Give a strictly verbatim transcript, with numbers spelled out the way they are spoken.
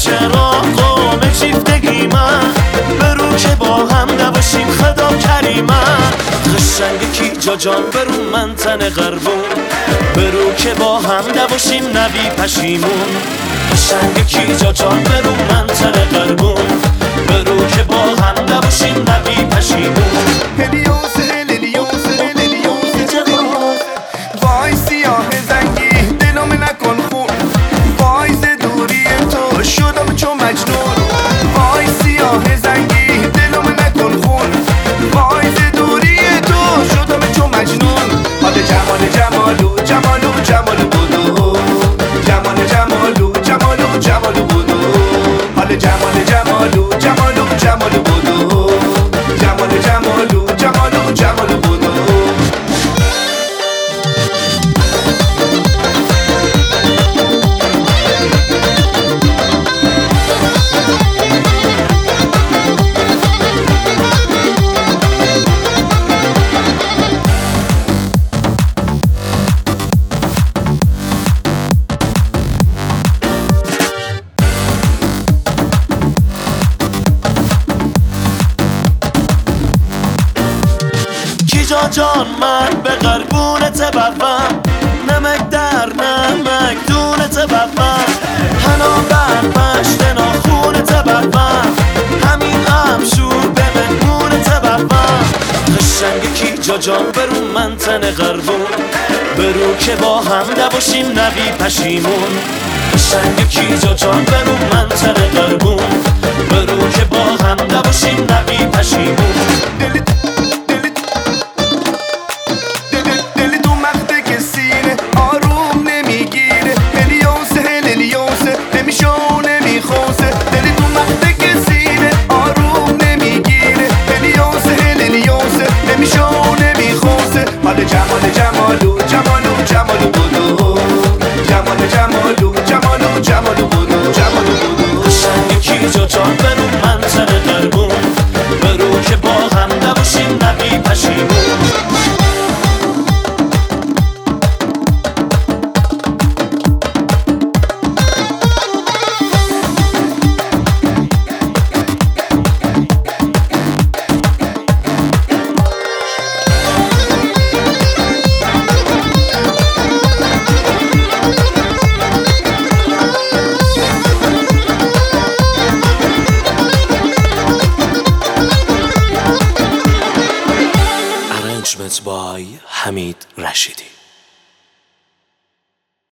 چرا قوم چیفتگی من برو که با هم نباشیم خدا کریمه قشنگ کی جا جان برو من تن قربون برو که با هم نباشیم نبی پشیمون قشنگ کی جا جان برو من تن قربون برو که با هم نباشیم نبی پشیمون هلیوسه هلیوسه هلیوسه وای سیاه زنگی دلم نکن خون وای ز دوری تو شدم چون مجنون وای سیاه زنگی دلم نکن خون وای ز دوری تو شدم چون مجنون حال جمال جمالو جمالو جمالو بودو جمال جمالو جمالو جمالو بودو حال جمال جمالو جمالو جمالو بودو جمال جمالو جمالو جمالو بودو جا جان من به قربونت بروم نمک در نمک دونت بروم حنا بر پشت ناخونت بروم همین امشور به مهمونت بروم قشنگ کی جا جان برو من تن قربون برو که با هم نباشیم نبی پشیمون قشنگ کی جا جان برو من تن قربون برو که با هم نباشیم نبی پشیمون جمال جمالو جمالو جمالو بودو جمال جمالو جمالو جمالو بودو جمالو بودو قشنگ کی جا جان برو من تن قربون برو که با هم نباشیم نبی پشیمون by Hamid Rashidi.